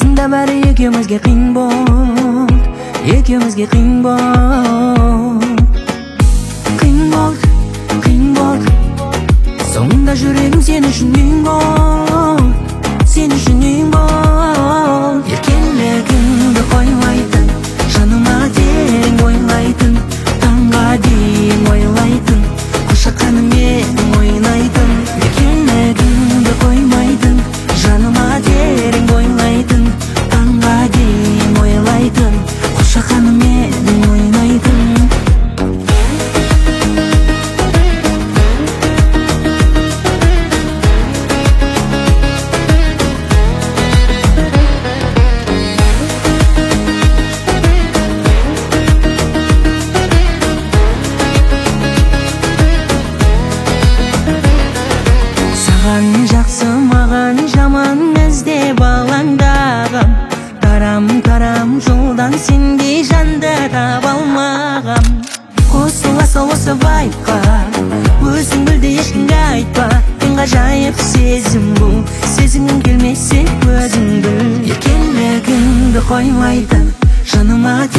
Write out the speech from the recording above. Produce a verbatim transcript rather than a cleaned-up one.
расында бәрі екеумізге қиын болды, екеумізге қиын болды, қиын болды, қиын болды. Соңында жүрегім сен үшін үйің болды, сен үшін үйің болды. Еркелігіңді қоймайтын, жаныма терең бойлайтын, таңға дейін ойлайтын, құшаққанымен ойнайтын. Еркелігіңді қоймайтын, жаныма терең бойлайтын, таңға дейін ойлайтын, құшаққанымен ойнайтын. Саған жақсы маған жаман іздеп алаңдағам, тарам-тарам жолдан сендей жанды таба алмағам. Қосыласа осы вайбқа, өзің білді ешкімге айтпа, ең ғажайып сезім бұл, сезінгің келмесе өзің біл. Еркелігіңді қоймайтын, жаныма